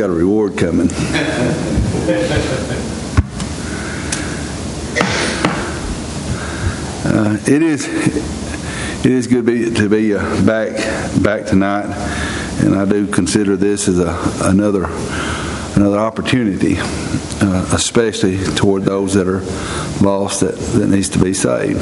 got a reward coming. It is good to be back tonight, and I do consider this as another opportunity, especially toward those that are lost that needs to be saved.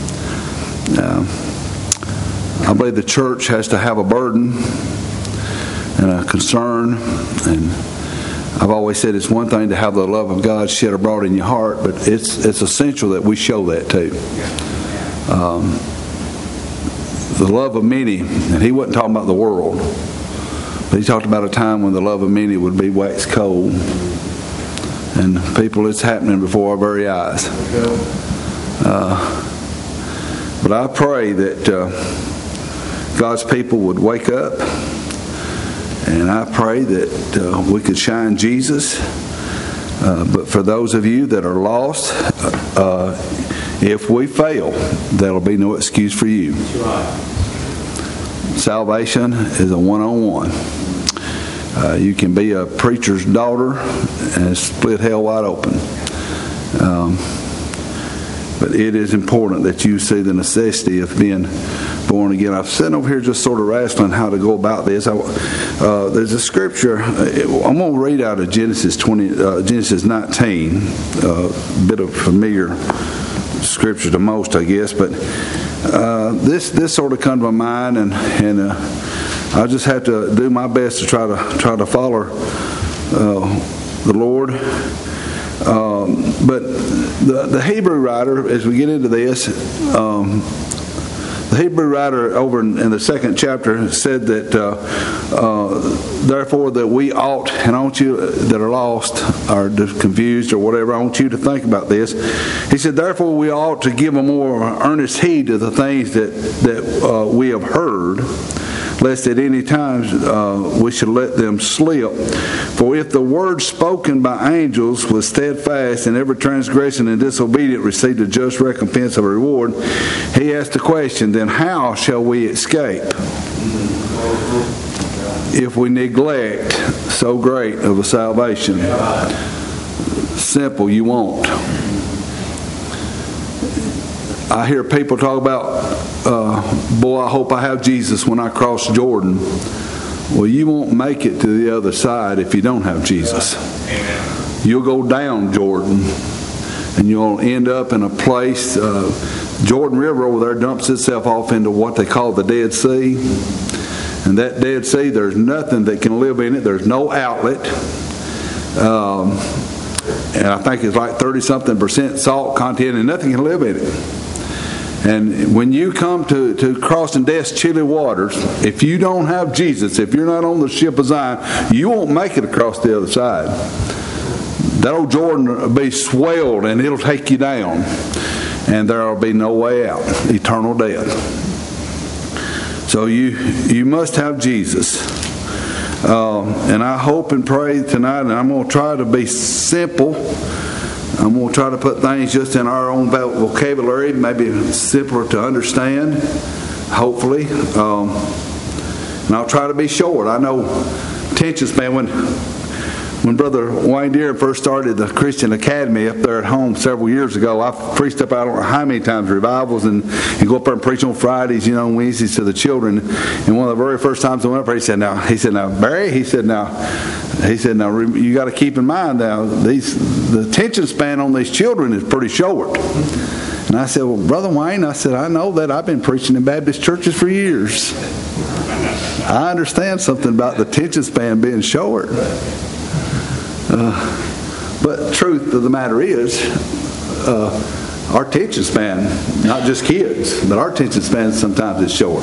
I believe the church has to have a burden and a concern, and I've always said it's one thing to have the love of God shed abroad in your heart, but it's essential that we show that too. The love of many, and he wasn't talking about the world, but he talked about a time when the love of many would be waxed cold. And people, it's happening before our very eyes. But I pray that God's people would wake up, and I pray that we could shine Jesus. But for those of you that are lost, if we fail, there'll be no excuse for you. Salvation is a one-on-one. You can be a preacher's daughter and split hell wide open. But it is important that you see the necessity of being born again. I've sitting over here just sort of wrestling how to go about this. There's a scripture. I'm going to read out of Genesis 19. A bit of familiar scripture to most, I guess, but this sort of come to my mind, and I just have to do my best to try to follow the Lord. But the Hebrew writer, as we get into this, the Hebrew writer over in the second chapter said that therefore that we ought, and I want you that are lost or confused or whatever, I want you to think about this. He said, therefore we ought to give a more earnest heed to the things that we have heard, lest at any time we should let them slip. For if the word spoken by angels was steadfast, and every transgression and disobedient received a just recompense of a reward, he asked the question, then how shall we escape if we neglect so great of a salvation? Simple, you won't. I hear people talk about, boy, I hope I have Jesus when I cross Jordan. Well, you won't make it to the other side if you don't have Jesus. Amen. You'll go down Jordan, and you'll end up in a place. Jordan River over there dumps itself off into what they call the Dead Sea. And that Dead Sea, there's nothing that can live in it. There's no outlet. And I think it's like 30-something% salt content, and nothing can live in it. And when you come to crossing death's chilly waters, if you don't have Jesus, if you're not on the ship of Zion, you won't make it across the other side. That old Jordan will be swelled, and it'll take you down. And there will be no way out. Eternal death. So you must have Jesus. And I hope and pray tonight, and I'm going to try to be simple. I'm going to try to put things just in our own vocabulary, maybe simpler to understand, hopefully. And I'll try to be short. I know attention span, when Brother Wayne Deere first started the Christian Academy up there at home several years ago, I preached up, I don't know how many times, revivals, and go up there and preach on Fridays, and Wednesdays to the children. And one of the very first times I went up there, he said, now, Barry, he said, now, you got to keep in mind now, the attention span on these children is pretty short. And I said, well, Brother Wayne, I said, I know that. I've been preaching in Baptist churches for years. I understand something about the attention span being short. But the truth of the matter is, our attention span, not just kids, but our attention span sometimes is short.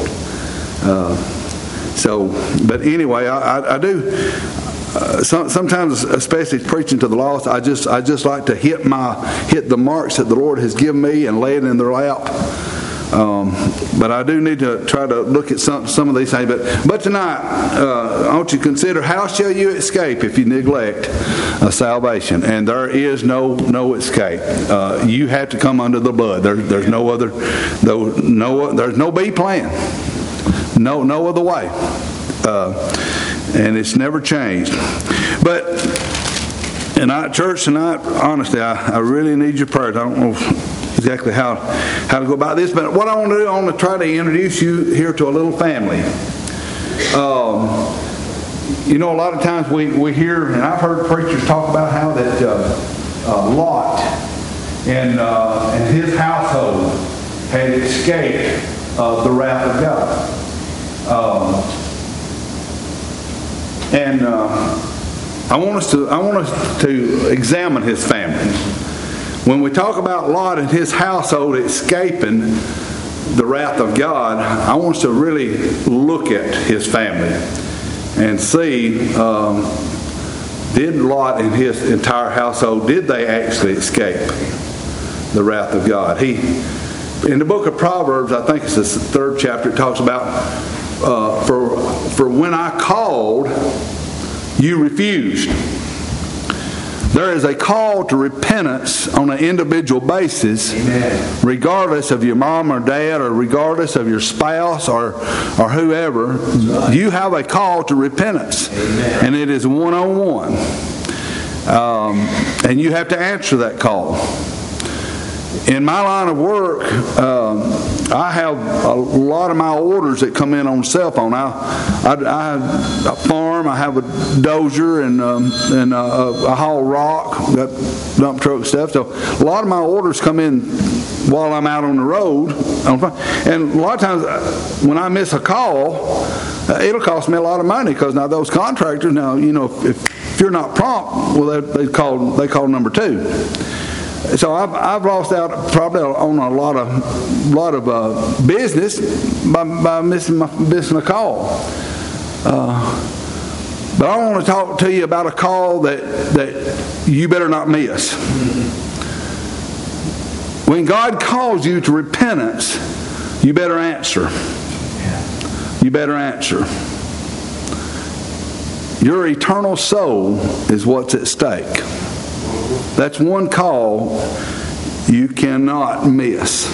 But anyway, I do. Sometimes, especially preaching to the lost, I just like to hit the marks that the Lord has given me and lay it in their lap. But I do need to try to look at some of these things. But tonight, I want you to consider, how shall you escape if you neglect salvation? And there is no escape. You have to come under the blood. There's no other. There's no B plan. No other way. And it's never changed. But in our church tonight, honestly, I really need your prayers. I don't know exactly how to go about this, but what I want to do, I want to try to introduce you here to a little family. You know, a lot of times we hear, and I've heard preachers talk about how that Lot and his household had escaped the wrath of God. I want us to examine his family. When we talk about Lot and his household escaping the wrath of God, I want us to really look at his family and see, did Lot and his entire household, did they actually escape the wrath of God? In the book of Proverbs, I think it's the 3rd chapter, it talks about, for when I called, you refused. There is a call to repentance on an individual basis. Amen. Regardless of your mom or dad, or regardless of your spouse or whoever. Right. You have a call to repentance. Amen. And it is one-on-one. And you have to answer that call. In my line of work, I have a lot of my orders that come in on cell phone. I have a farm, I have a dozer, and I haul rock, got dump truck stuff. So a lot of my orders come in while I'm out on the road. And a lot of times when I miss a call, it'll cost me a lot of money, because now those contractors, now, you know, if you're not prompt, well, they call number 2. So I've lost out probably on a lot of business by missing a call. But I want to talk to you about a call that you better not miss. When God calls you to repentance, you better answer. You better answer. Your eternal soul is what's at stake. That's one call you cannot miss.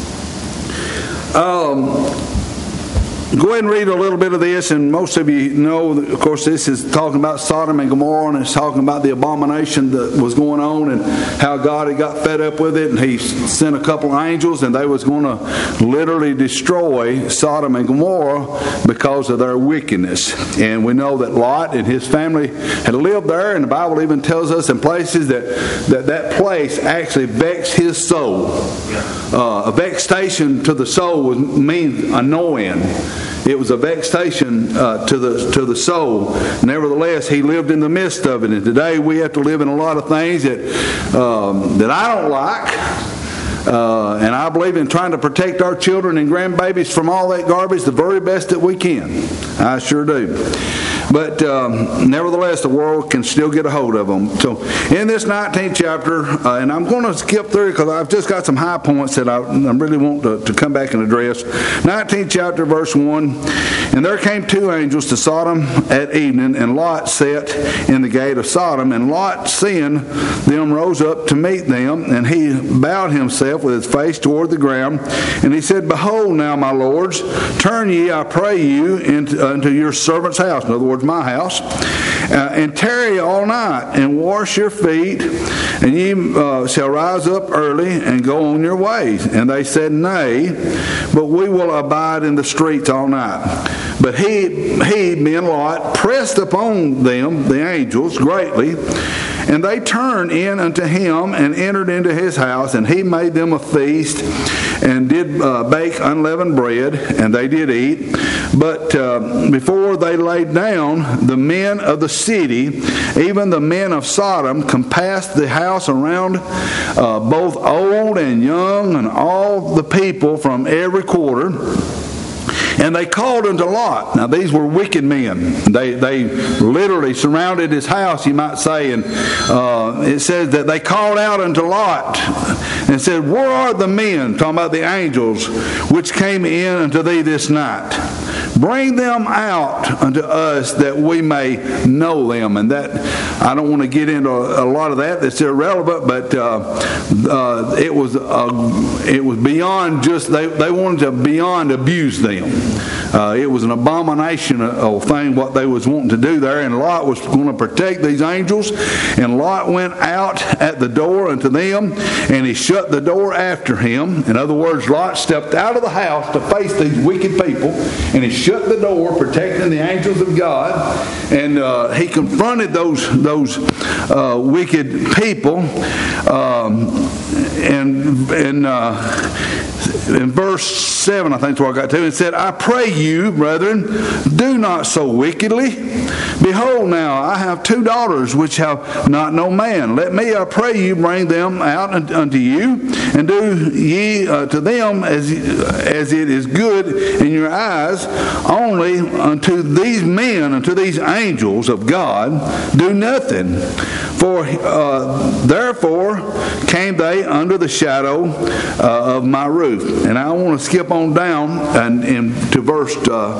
Go ahead and read a little bit of this, and most of you know, of course, this is talking about Sodom and Gomorrah, and it's talking about the abomination that was going on and how God had got fed up with it, and He sent a couple of angels, and they was going to literally destroy Sodom and Gomorrah because of their wickedness. And we know that Lot and his family had lived there, and the Bible even tells us in places that place actually vexed his soul. A vexation to the soul means annoying. It was a vexation to the soul. Nevertheless, he lived in the midst of it. And today we have to live in a lot of things that I don't like. And I believe in trying to protect our children and grandbabies from all that garbage the very best that we can. I sure do. But nevertheless, the world can still get a hold of them. So in this 19th chapter, and I'm going to skip through because I've just got some high points that I really want to come back and address. 19th chapter, verse 1. And there came 2 angels to Sodom at evening, and Lot sat in the gate of Sodom. And Lot, seeing them, rose up to meet them, and he bowed himself with his face toward the ground. And he said, Behold now, my lords, turn ye, I pray you, into your servant's house. In other words, my house, and tarry all night, and wash your feet, and ye shall rise up early, and go on your ways. And they said, Nay, but we will abide in the streets all night. But he being Lot, pressed upon them, the angels, greatly, and they turned in unto him, and entered into his house, and he made them a feast, and did bake unleavened bread, and they did eat. But before they laid down, the men of the city, even the men of Sodom, compassed the house around, both old and young, and all the people from every quarter. And they called unto Lot. Now these were wicked men. They literally surrounded his house, you might say. And it says that they called out unto Lot and said, Where are the men, talking about the angels, which came in unto thee this night? bring them out unto us that we may know them. And that, I don't want to get into a lot of that. That's irrelevant, but it was beyond just, they wanted to beyond abuse them. It was an abomination of thing what they was wanting to do there, and Lot was going to protect these angels. And Lot went out at the door unto them, and he shut the door after him. In other words, Lot stepped out of the house to face these wicked people, and he shut the door, protecting the angels of God. And he confronted those wicked people. In verse 7, I think is where I got to, it said, I pray you, brethren, do not so wickedly. Behold, now I have 2 daughters which have not no man. Let me, I pray you, bring them out unto you, and do ye to them as it is good in your eyes. Only unto these men, unto these angels of God, do nothing. For therefore came they under the shadow of my roof. And I want to skip on down to verse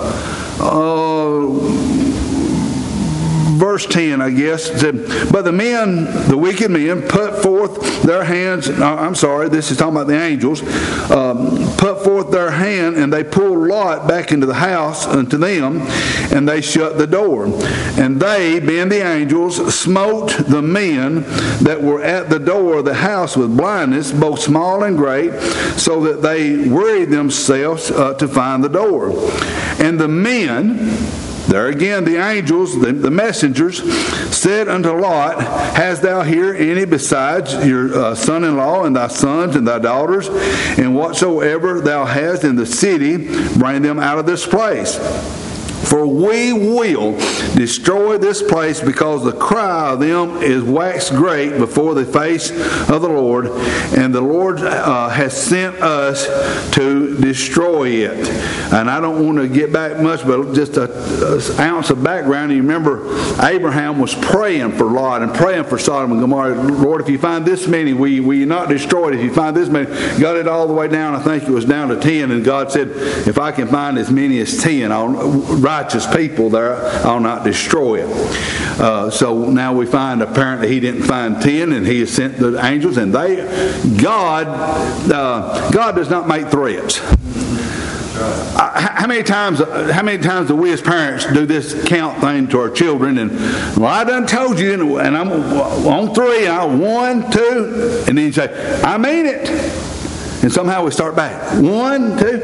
10, I guess. It said, but the men, the wicked men, put forth their hands. This is talking about the angels. Put forth their hand, and they pulled Lot back into the house unto them, and they shut the door. And they, being the angels, smote the men that were at the door of the house with blindness, both small and great, so that they wearied themselves to find the door. And the men, there again, the angels, the messengers, said unto Lot, hast thou here any besides your son-in-law and thy sons and thy daughters? And whatsoever thou hast in the city, bring them out of this place. For we will destroy this place, because the cry of them is waxed great before the face of the Lord, and the Lord has sent us to destroy it. And I don't want to get back much, but just an ounce of background. You remember Abraham was praying for Lot and praying for Sodom and Gomorrah. Lord, if you find this many, will you not destroy it? If you find this many, got it all the way down. I think it was down to 10, and God said, if I can find as many as 10, righteous people there, I'll not destroy it. So now we find apparently he didn't find 10, and he has sent the angels, and God does not make threats. How many times do we as parents do this count thing to our children? And well, I done told you, and I'm on 3, 1, 2, and then you say, I mean it, and somehow we start back 1, 2.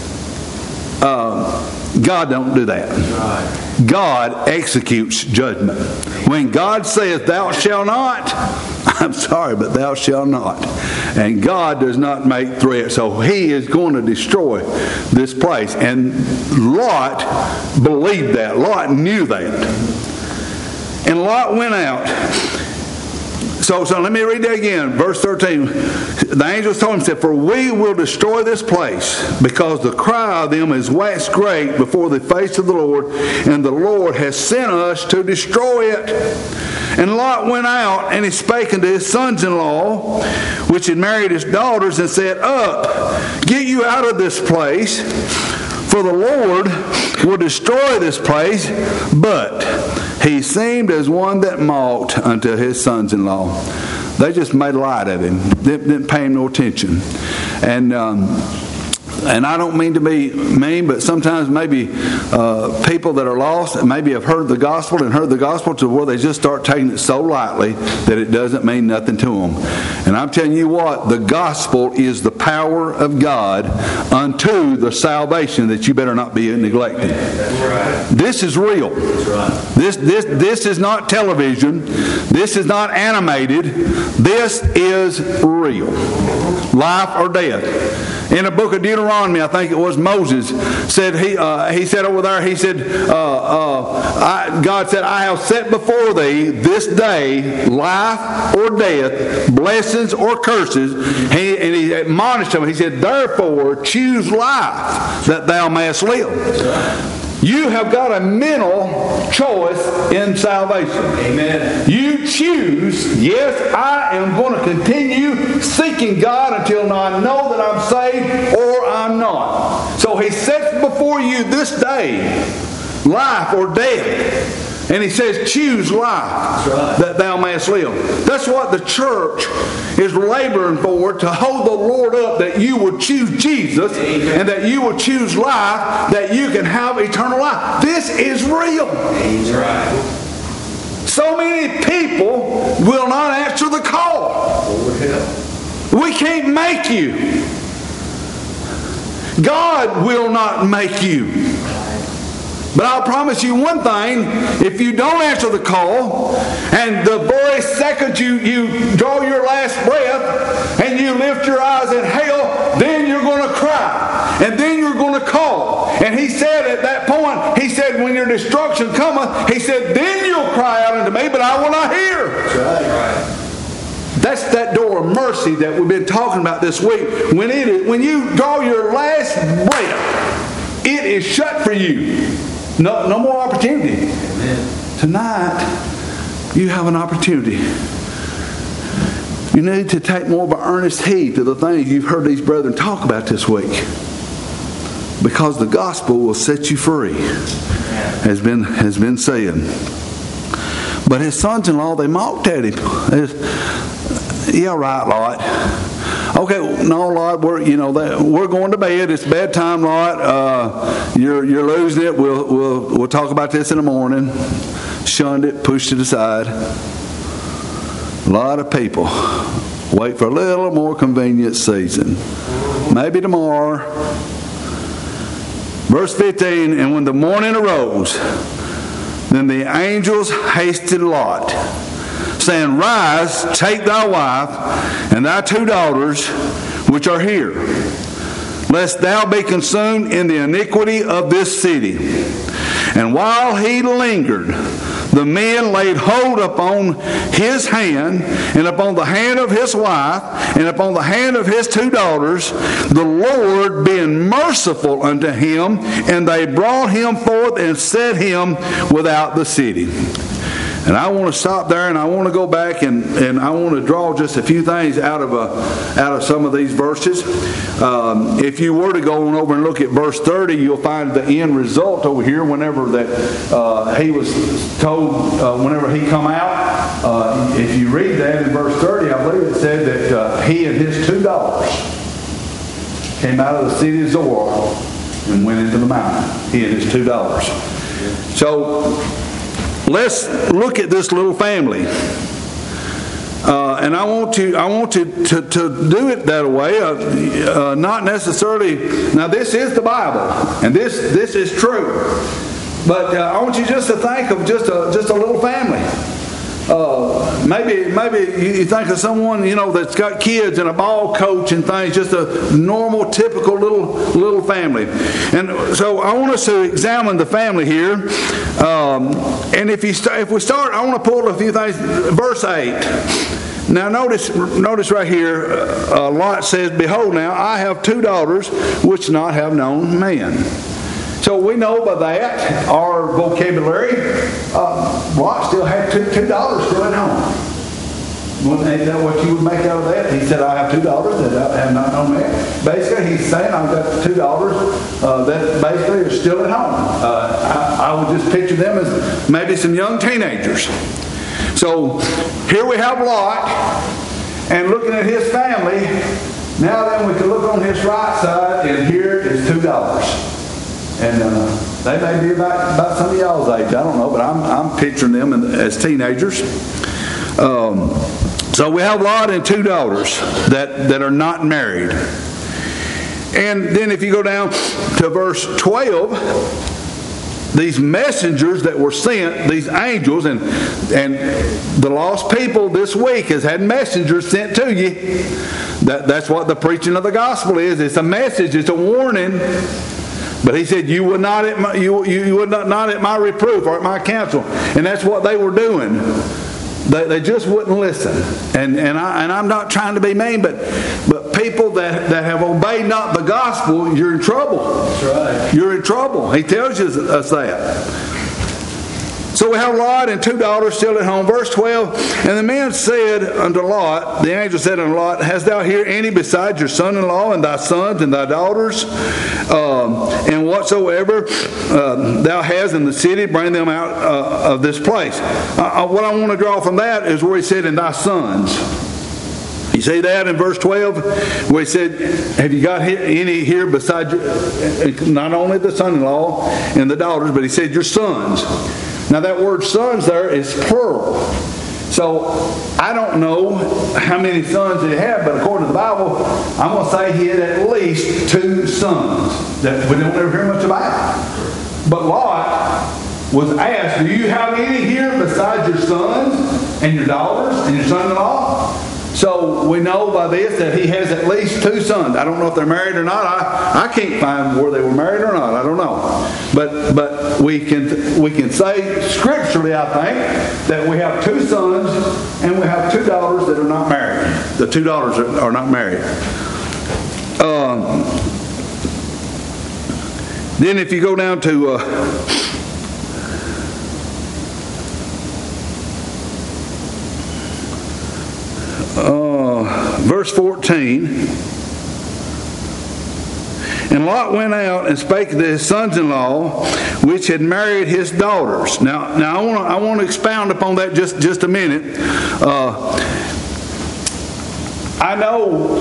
God don't do that. God executes judgment. When God says, thou shalt not, I'm sorry, but thou shalt not. And God does not make threats. So he is going to destroy this place. And Lot believed that. Lot knew that. And Lot went out. So let me read that again. Verse 13. The angels told him, said, for we will destroy this place, because the cry of them is waxed great before the face of the Lord, and the Lord has sent us to destroy it. And Lot went out, and he spake unto his sons-in-law, which had married his daughters, and said, up, get you out of this place, for the Lord will destroy this place. But he seemed as one that mocked unto his sons-in-law. They just made light of him. Didn't pay him no attention. And I don't mean to be mean, but sometimes maybe people that are lost maybe have heard the gospel to where they just start taking it so lightly that it doesn't mean nothing to them. And I'm telling you what, the gospel is the power of God unto the salvation that you better not be neglecting. Right. This is real. Right. This is not television. This is not animated. This is real. Life or death. In the book of Deuteronomy, I think it was Moses said he said over there, he said, God said, I have set before thee this day life or death, blessings or curses. And he admonished him. He said, therefore choose life that thou mayest live. You have got a mental choice in salvation. Amen. You choose, yes, I am going to continue seeking God until I know that I'm saved or I'm not. So Bible, He sets before you this day life or death. And He says, choose life that thou mayest live. That's what the church is laboring for, to hold the Lord up, that you would choose Jesus. Amen. And that you would choose life, that you can have eternal life. This is real. That's right. So many people will not answer the call. We can't make you. God will not make you. But I'll promise you one thing, if you don't answer the call, and the very second you draw your last breath, and you lift your eyes in hell, then you're going to cry. And then you're going to call. And He said at that point, He said, when your destruction cometh, He said, then you'll cry out unto me, but I will not hear. That's right. That's that door of mercy that we've been talking about this week. When you draw your last breath, it is shut for you. No more opportunity. Amen. Tonight, you have an opportunity. You need to take more of an earnest heed to the things you've heard these brethren talk about this week. Because the gospel will set you free, has been saying. But his sons-in-law, they mocked at him. Yeah, right, Lot. Okay, no, Lot, we're going to bed. It's bedtime, Lot. You're losing it. We'll talk about this in the morning. Shunned it, pushed it aside. A lot of people wait for a little more convenient season. Maybe tomorrow. Verse 15, and when the morning arose, then the angels hasted Lot, saying, rise, take thy wife and thy 2 daughters, which are here, lest thou be consumed in the iniquity of this city. And while he lingered, the men laid hold upon his hand, and upon the hand of his wife, and upon the hand of his 2 daughters, the Lord being merciful unto him, and they brought him forth and set him without the city. And I want to stop there, and I want to go back, and I want to draw just a few things out of some of these verses. If you were to go on over and look at verse 30, you'll find the end result over here. Whenever that he was told, whenever he come out, if you read that in verse 30, I believe it said that he and his 2 daughters came out of the city of Zoar and went into the mountain. He and his 2 daughters. So let's look at this little family, and I want to do it that way. Not necessarily. Now, this is the Bible, and this is true. But I want you just to think of just a little family. Maybe you think of someone that's got kids and a ball coach and things, just a normal, typical little family. And so I want us to examine the family here. And if we start, I want to pull a few things. Verse 8. Now notice right here, Lot says, "Behold, now I have 2 daughters which not have known man." So we know by that, our vocabulary, Lot still had 2 daughters still at home. Isn't that what you would make out of that? He said, I have 2 daughters that have not known man. Basically, he's saying, I've got 2 daughters that basically are still at home. I would just picture them as maybe some young teenagers. So here we have Lot, and looking at his family, now then we can look on his right side, and here is 2 daughters. And they may be about some of y'all's age. I don't know, but I'm picturing them as teenagers. So we have Lot and 2 daughters that are not married. And then if you go down to verse 12, these messengers that were sent, these angels, and the lost people this week has had messengers sent to you. That's what the preaching of the gospel is. It's a message. It's a warning. But he said, you would not at my reproof or at my counsel. And that's what they were doing. They just wouldn't listen. And I'm not trying to be mean, but people that have obeyed not the gospel, you're in trouble. That's right. You're in trouble. He tells us that. So we have Lot and 2 daughters still at home. Verse 12, and the men said unto Lot, the angel said unto Lot, hast thou here any besides your son-in-law and thy sons and thy daughters? And whatsoever thou hast in the city, bring them out of this place. What I want to draw from that is where he said, and thy sons. You see that in verse 12 where he said, have you got any here besides not only the son-in-law and the daughters, but he said your sons. Now that word sons there is plural. So I don't know how many sons he had, but according to the Bible, I'm going to say he had at least 2 sons that we don't ever hear much about. But Lot was asked, do you have any here besides your sons and your daughters and your son-in-law? So we know by this that he has at least 2 sons. I don't know if they're married or not. I can't find where they were married or not. I don't know. But we can say scripturally, I think, that we have 2 sons and we have 2 daughters that are not married. The 2 daughters are not married. Then if you go down to verse 14, and Lot went out and spake to his sons-in-law, which had married his daughters. Now I want to expound upon that just a minute. I know.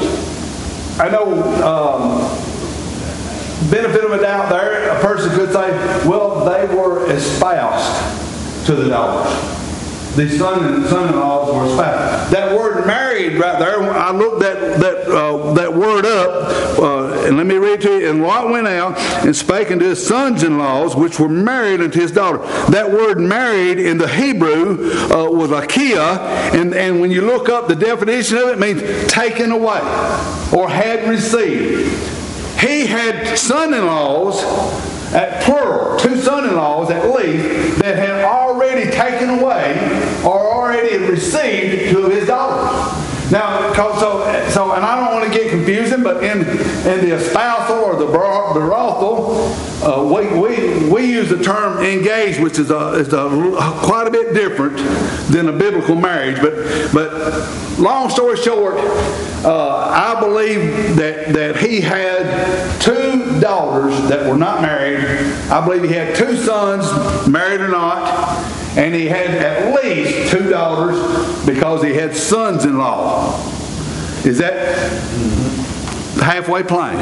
Benefit of a doubt there. A person could say, well, they were espoused to the daughters. The son-in-laws were espoused. That word married right there, I looked that word up, and let me read to you. And Lot went out and spake unto his sons-in-laws, which were married unto his daughter. That word married in the Hebrew was akia, and when you look up the definition of it, it means taken away or had received. He had son-in-laws, at plural, 2 son-in-laws at least, that had already taken away or already received 2 of his daughters. Now, and I don't want to get confusing, but in the espousal or the betrothal, we use the term engaged, which is quite a bit different than a biblical marriage. But long story short, I believe that he had 2 daughters that were not married. I believe he had 2 sons, married or not. And he had at least 2 daughters because he had sons-in-law. Is that halfway plain?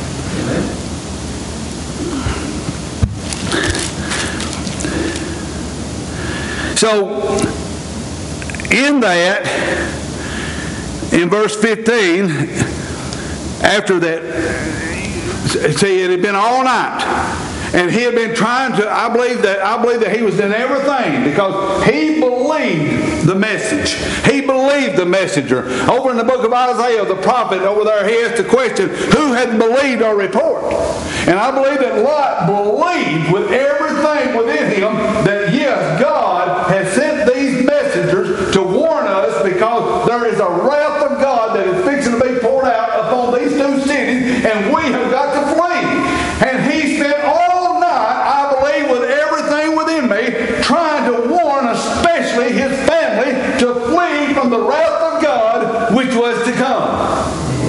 So, in that, in verse 15, after that, see, it had been all night. And he had been trying to, I believe that he was in everything because he believed the message. He believed the messenger. Over in the book of Isaiah, the prophet over there, he asked the question, who had believed our report? And I believe that Lot believed with everything within him that yes, God has sent these messengers to warn us because there is a wrath of God that is fixing to be poured out upon these 2 cities and we have got to flee. And he spent all night, I believe, with everything within me, trying to warn especially his family to flee from the wrath of God which was to come.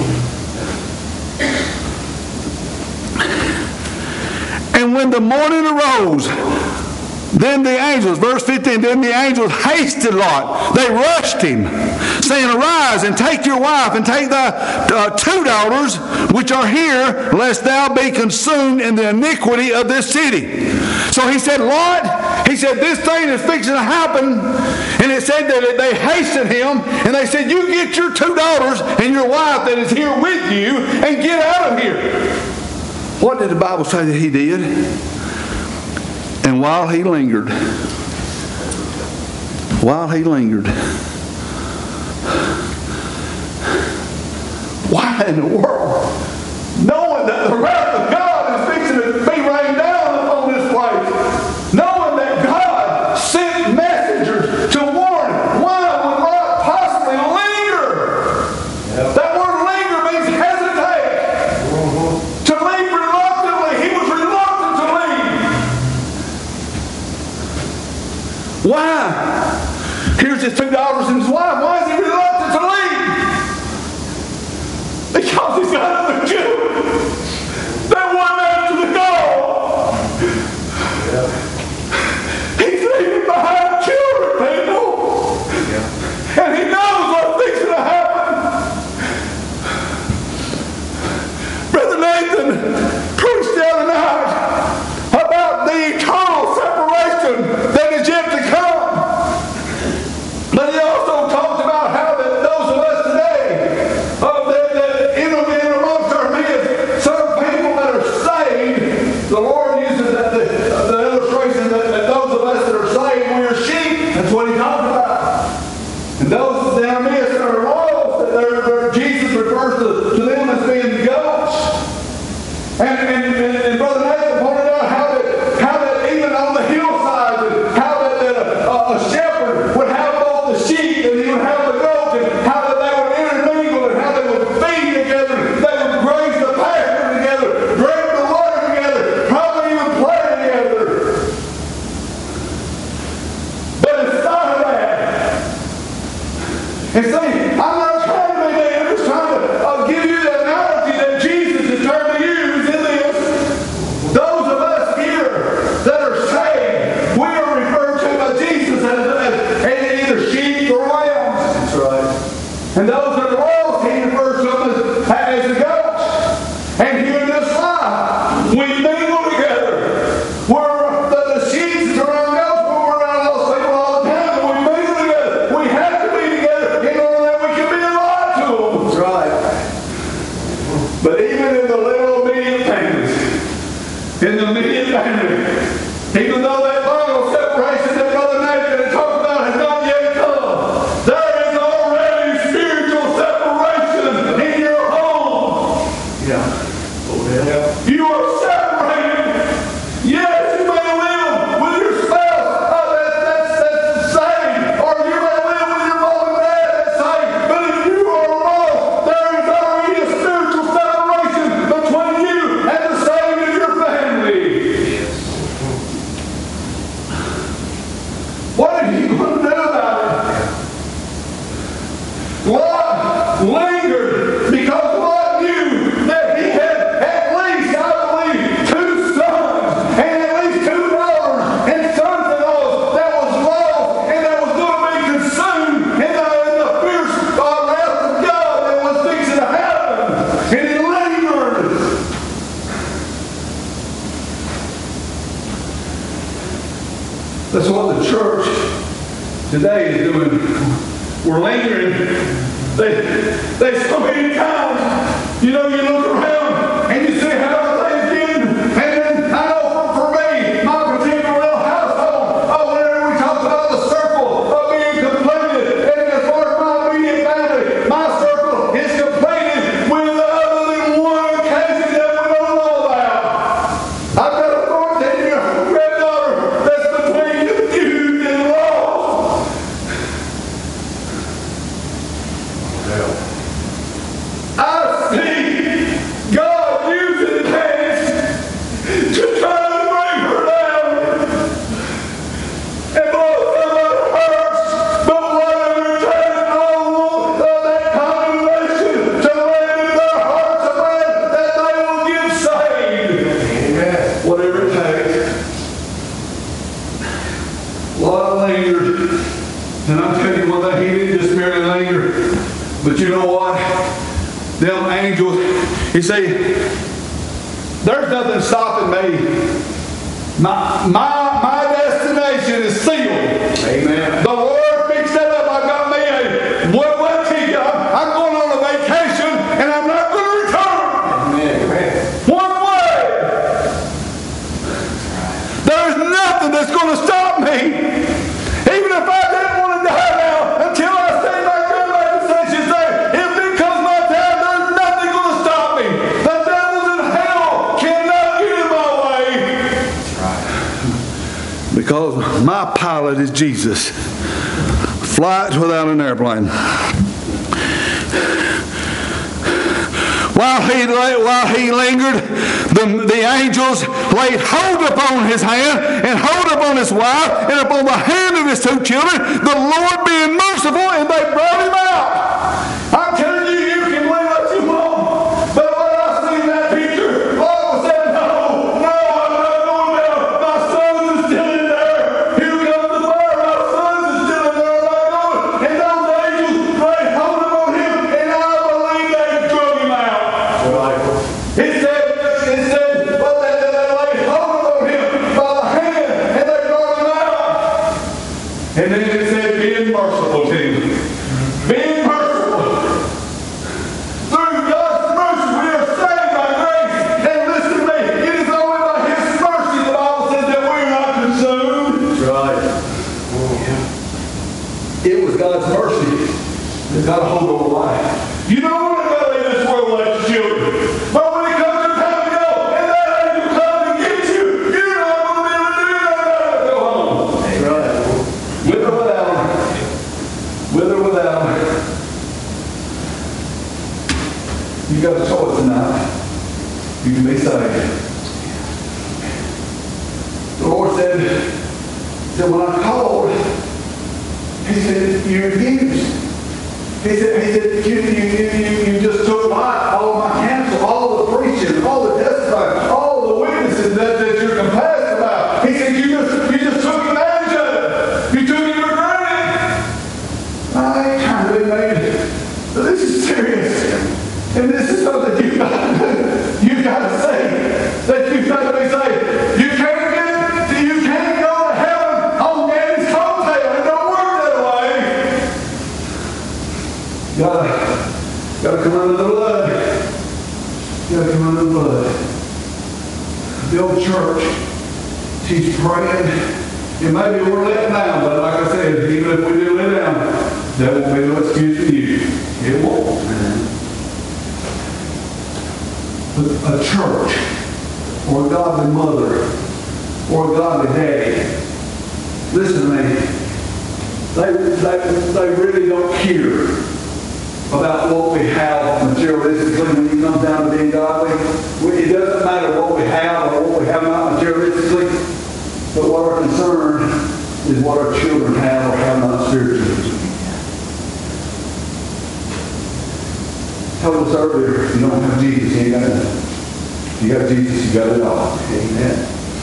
And when the morning arose, then the angels, verse 15, then the angels hasted Lot. They rushed him, saying, arise and take your wife and take thy 2 daughters which are here, lest thou be consumed in the iniquity of this city. So he said, Lot, he said, this thing is fixing to happen. And it said that they hastened him and they said, you get your 2 daughters and your wife that is here with you and get out of here. What did the Bible say that he did? And while he lingered, why in the world? Knowing that the wrath of God is fixing to be rained down upon this place, knowing that God sent messengers to warn him, why would Lot possibly linger? Yep. That word linger means hesitate. To leave reluctantly. He was reluctant to leave. Because he's got other children that want after the goal. He's leaving behind children, people. And he knows what's fixing to happen. Brother Nathan preached the other night about the eternal separation that is yet to come. But he also talked about how that those of us today, that in amongst our midst, some people that are saved, the Lord uses the illustration that those of us that are saved, we are sheep. That's what he talked about. And those in our midst that are lost, that Jesus refers to them as being goats. And Brother Nathan pointed out how that even on the hillside, how that a shepherd would have both the sheep and he would have the goats, and how that they would intermingle and how they would feed together, they would graze the pasture together, drink the water together, probably even play together. But in spite of that, and see, I'm not trying to be there, I'm just trying to give you the analogy that Jesus is trying to use in this. Those of us here that are saved, we are referred to by Jesus as either sheep or lambs. That's right. And those that are lost, he refers to them as the goats. And here in this life, we mingle together. We're the sheep is around goats, but we're around lost people all the time. And we mingle together. We have to be together in order that we can be alive to them. That's right. But even in the little immediate families, even though that final separation that Brother Nathan had talked about has not yet come, there is already spiritual separation in your home. Yeah. You are separated. Yes, you may live with your spouse that's saved, or you may live with your mom and dad that's saved. But if you are lost, there is already a spiritual separation between you and the saved of your family. What are you going to do about it? Lot lingered because Lot knew that he had at least, I believe, 2 sons and at least 2 daughters and sons-in-laws that was lost and that was going to be consumed in the fierce wrath of God that was fixing to happen. And he lingered. That's what the church today is doing. We're lingering. They so many times, you look around and you see how everything's getting. And then I know for me, my particular little household, whenever we talk about the circle of being completed, and as far as my immediate family, my circle is completed with other than one occasion that we don't know about. I've got a 14-year-old granddaughter that's between confused and lost. I see God using His hands to try to bring her down. And boy, somebody hurts, but whatever it takes, I want that condemnation to land in their hearts of man that they will get saved. Amen. Whatever it takes. Lot lingered. And I'm telling you one thing, he didn't just merely linger. But you know what? Them angels, you see, there's nothing stopping me. My destination is sealed. Amen. The Lord fixed that up. I got me one ticket. I'm going on a vacation and I'm not going to return. Amen. One way. There's nothing that's going to stop me. Even if I didn't want to die now, until I say my grandmother says she's there, if it comes my time, there's nothing going to stop me. The devils in hell cannot get in my way. That's right. Because my pilot is Jesus. Flights without an airplane. While he lingered, the angels laid hold upon his hand and hold upon his wife and upon the hand of his 2 children, the Lord being merciful, and they brought him out. I'm telling you, you can believe what you want. go life. You don't want to go in this world like your children. But when it comes to time to go, and that angel comes and gets you, you're not going to be able to do that. Go home. Right. With or without her. With or without her. You got a choice tonight. You can be saved. The Lord said when I called, He said, you refused. He said, you just took life, all of my counsel, all the preaching, all the testifying, all the witnesses that you're compassed about. He said, you just took advantage of it. You took it for granted. I ain't trying to be made. But this is serious. And this is something you've got to do. You've got to say that you've got to be saved. You can't go to heaven on Daddy's coattail. It don't work that way. You gotta come under the blood. You gotta come under the blood. The old church, she's praying. And maybe we're let down, but like I said, even if we do let down, that won't be no excuse for you. It won't. A church, or a godly mother, or a godly daddy, listen to me, they really don't care about what we have materialistically when it comes down to being godly. It doesn't matter what we have or what we have not materialistically, but what our concern is what our children have or have not spiritually. I told us earlier, if you don't have Jesus, you ain't got nothing. If you got Jesus, you got it all. Amen.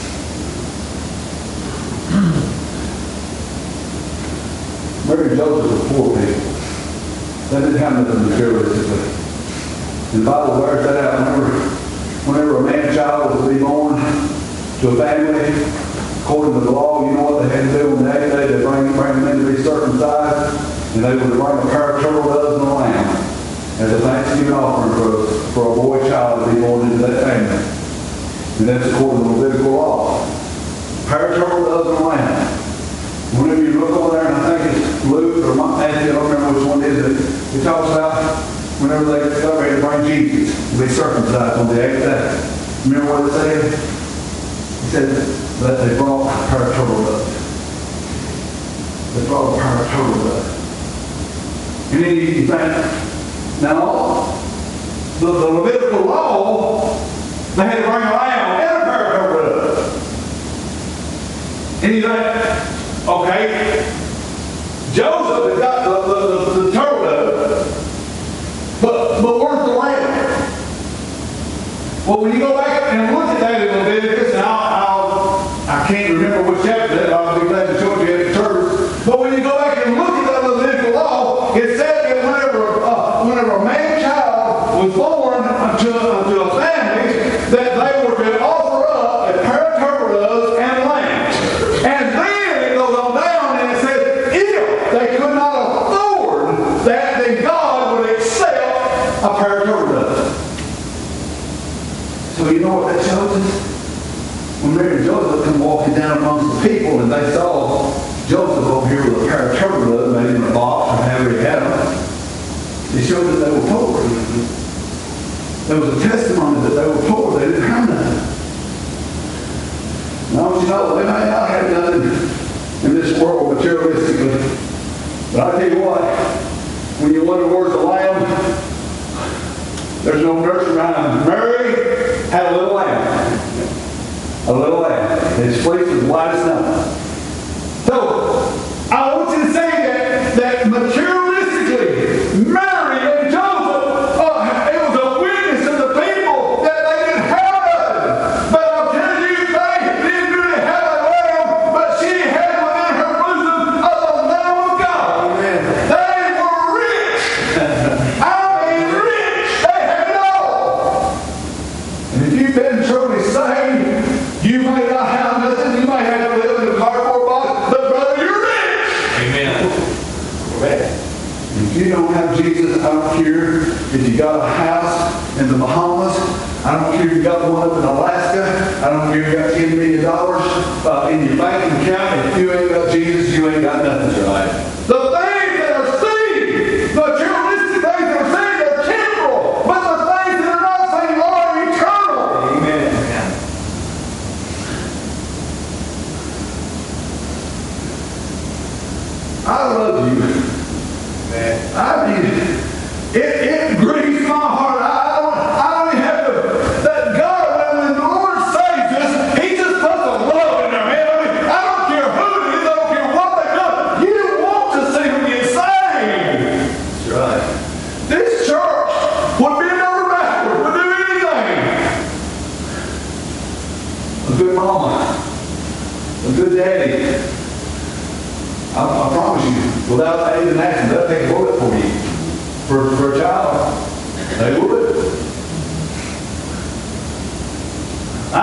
Mary and Joseph were poor people. They didn't have nothing materialistically. And the Bible wears that out. Whenever a man-child was to be born to a family, according to the law, you know what they had to do on the 8th day? They bring them in to be circumcised, and they would bring a pair of turtle doves and a lamb as a thanksgiving offering for a boy child to be born into that family. And that's according to the Levitical law. Pair of turtle doves and a lamb. Whenever you look over there, and I think it's Luke or Matthew, I don't remember which one it is, it talks about whenever they got ready to bring Jesus to be circumcised on the 8th day. Remember what it said? It said that they brought a pair of turtle doves. They brought a pair of turtle doves. And then you think, now, the Levitical law, they had to bring a lamb and a pair of turtle doves. And you think, okay, Joseph has got the turtle dove, but where's the lamb? Well, when you go back and look at that in Leviticus, and I can't remember which chapter that, I'll be glad to show it to you at the church, but when you go back and look at that Levitical law, it said that whenever a man-child was born unto a family, that they were to offer up a pair of turtle doves and lambs. And then it goes on down and it says, if they could not afford that, then God would accept a pair of turtle doves. So you know what that shows us? When Mary and Joseph come walking down amongst the people and they saw Joseph over here with a pair of turtle doves made in a box or however he had them, it showed that they were poor. There was a testimony that they were poor. They didn't have nothing. And I want you to know, they may not have nothing in this world materialistically. But I tell you what, when you wonder where's the lamb, there's no nursery rhyme. Mary had a little lamb. A little lamb. Its fleece was white as snow. So, I want you to say that materialistically, Mary and Joseph, it was a witness to the people that they didn't have nothing. But I'll tell you, they didn't really have a lamb, but she had within her bosom the Lamb of God. Amen. They were rich. I mean rich. They had it all. And if you've been truly saved, you may not have nothing. You may have to live in a cardboard box, but brother, you're rich. Amen. If you don't have Jesus, I don't care if you got a house in the Bahamas. I don't care if you got one up in Alaska. I don't care if you got $10 million in your bank account. If you ain't got Jesus, you ain't got nothing. Right. The things that are seen materialistically It grieves my heart. I don't even have to. That God, when the Lord saves us, He just puts a love in their head. I don't care who it is. I don't care what they do. You want to see them get saved. That's right. This church would bend over backwards, would do anything. A good mama, a good daddy. I promise you, without even asking, they'll take a bullet for you. For a child, they would. I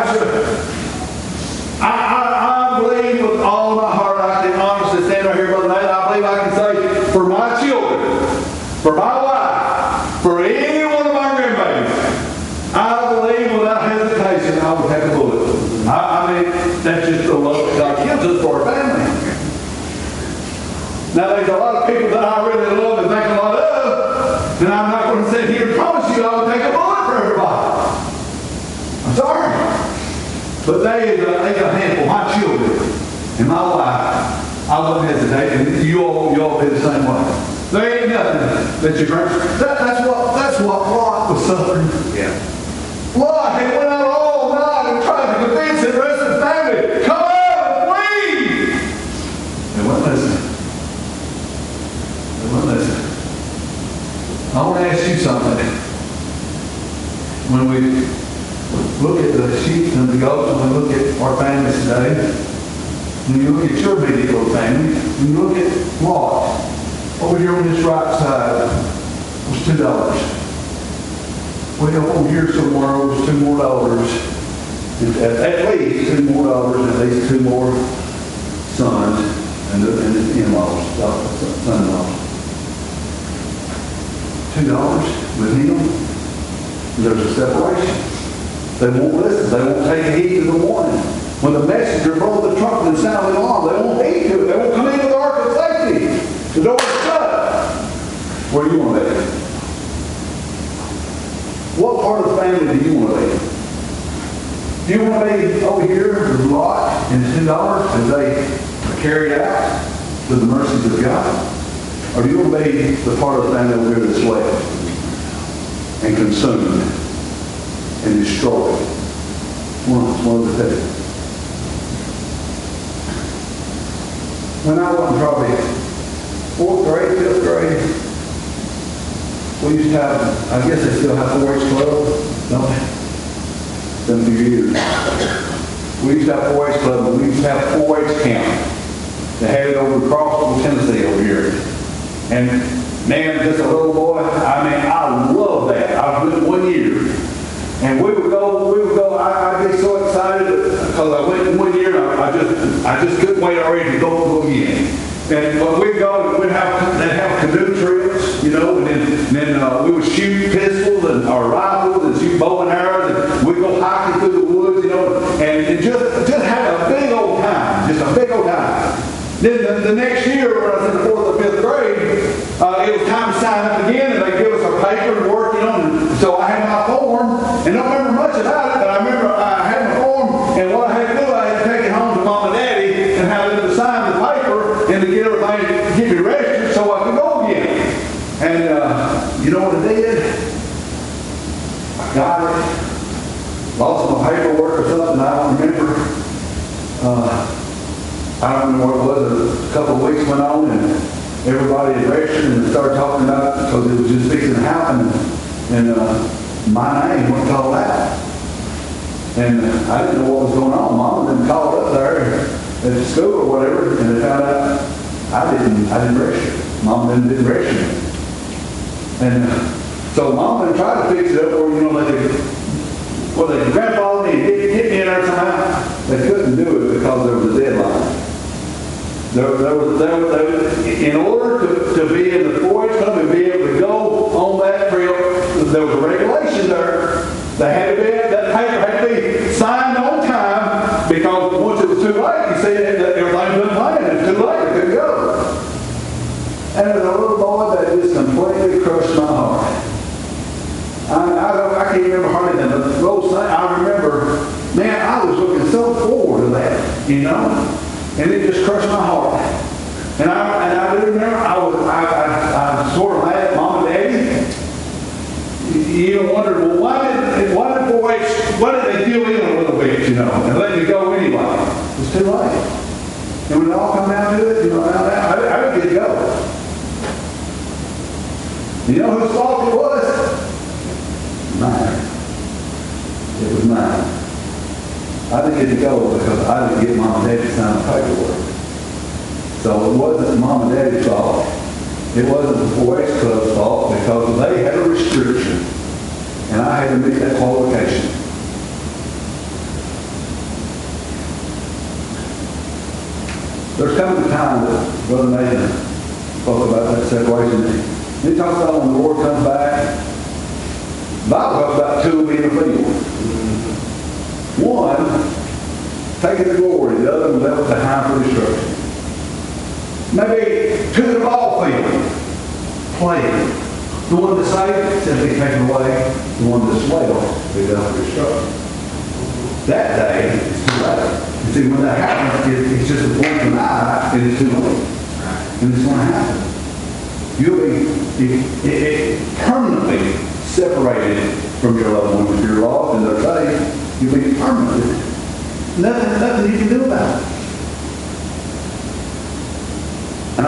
believe with all my heart, I can honestly stand right here, Brother Nate, I believe I can say, for my children, for my wife, for any one of my grandbabies, I believe without hesitation I would take a bullet. I mean, that's just the love that God gives us for our family. Now, there's a lot of people that I really love and think a lot of, and I'm not going to sit here and promise you I will take a bullet for everybody. I'm sorry. But they got a handful, my children and my wife, I wouldn't hesitate, and you all be the same way. There ain't nothing that you bring. That's what Lot was suffering. Yeah. Lot, he went out all night and tried to convince the rest of his family, come out and flee. They wouldn't listen. Listen, I want to ask you something. When we look at the sheep and the goats, when we look at our families today, when you look at your immediate little family, when you look at Lot, over here on this right side was $2. Well, over here somewhere was $2 more. At least $2 more, at least 2 more sons and the in-laws, son-in-laws. $2 with him, there's a separation. They won't listen. They won't take heed to the warning. When the messenger blows the trumpet and sounds the alarm, they won't heed to it. They won't come into the ark of safety. The door is shut. Where do you want to be? What part of the family do you want to be? Do you want to be over here with Lot and $2 as they are carried out to the mercies of God? Or do you want to be the part of the family over here that's left and consumed and destroyed? One of the two. When I was probably 4th grade, 5th grade, we used to have, I guess they still have 4-H club, don't they? It's been a few years. We used to have 4-H club, and we used to have 4-H camp. They had it over across Tennessee over here. And man, just a little boy, I mean, I love that. I was with 1 year. And we would go, I'd get so excited because I went 1 year and I just couldn't wait already to go again. And but we'd go and they'd have canoe trips, you know, and then we would shoot pistols and or rifles and shoot bow and arrows, and we'd go hiking through the woods, you know, and just have a big old time, just a big old time. Then the next year, when I was in the 4th or 5th grade, it was time to sign up again, and they give us our paper and work, you know. And so I had my form, and don't remember much about it, but I remember I had my form, and what I had to do, I had to take it home to Mom and Daddy and have them to sign the paper and to get everybody to get me registered so I could go again. And you know what I did? I got it, lost my paperwork or something. I don't remember. I don't remember what it was. A couple of weeks went on, and everybody had registered and started talking about it because it was just fixing to happen. And my name wasn't called out. And I didn't know what was going on. Mom didn't call up there at the school or whatever, and they found out I didn't register. Mom didn't register me. And so Mom didn't try to fix it up, or you know, they could grandfather me and get me in there somehow. They couldn't do it because there was a deadline. In order to be in the 4-H club and be able to go on that trip, there was a regulation there. They had to be, that paper had to be signed on time because once it was too late, you see that everything's been planned. It's too late. It couldn't go. And as a little boy, that just completely crushed my heart. I can't remember hardly the those things. I remember, man, I was looking so forward to that, you know. And it just crushed my heart. And I do remember I sort of mad at Mom and Daddy you wonder, well, why did they give in a little bit, and let me go anyway? It's too late. And when it all come down to it, I would get to go. You know whose fault it was? Mine. It was mine. I didn't get to go because I didn't get Mom and Daddy to sign the paperwork. So it wasn't Mom and Daddy's fault. It wasn't the 4-H Club's fault because they had a restriction and I had to meet that qualification. There's coming a time that Brother Nathan spoke about that separation. He talks about when the Lord comes back, the Bible talks about two will be in the field. One, taking the glory, the other left behind for destruction. Maybe two in the ball field, playing. The one that's saved shall be taken away. The one that's well will be done for destruction. That day is too late. You see, when that happens, it's just a blink of an eye, and it's too late. And it's going to happen. You'll be permanently separated from your loved ones. If you're lost and they're saved, you'll be permanently. Nothing you can do about it. And I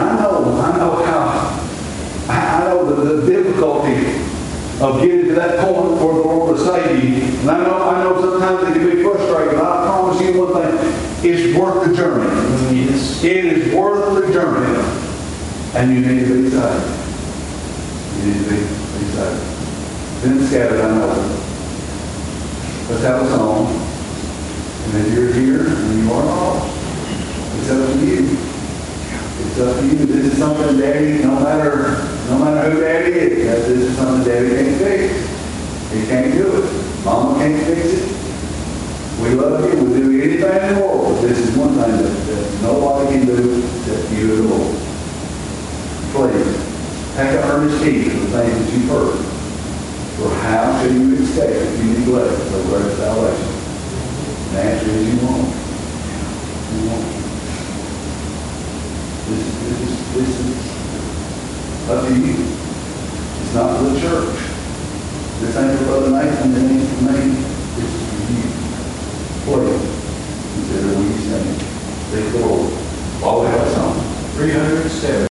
know the difficulty of getting to that point for the Lord to save you. And I know sometimes it can be frustrating, but I promise you one thing, it's worth the journey. Yes. It is worth the journey. And you need to be saved. You need to be saved. Been scattered, I know. Let's have a song. And if you're here and you are lost, it's up to you. It's up to you. This is something Daddy, no matter who Daddy is, this is something Daddy can't fix. He can't do it. Mama can't fix it. We love you. We'll do anything in the world. But this is one thing that nobody can do except you and the Lord. Please, take an earnest heed to the things that you've heard. For how shall you escape if you neglect the word of salvation? The answer is you won't. You won't. This is up to you. It's not for the church. This ain't for Brother Nathan, it ain't for me. This is for you. Please consider when you sing. Thank the Lord. While we have a song. 307.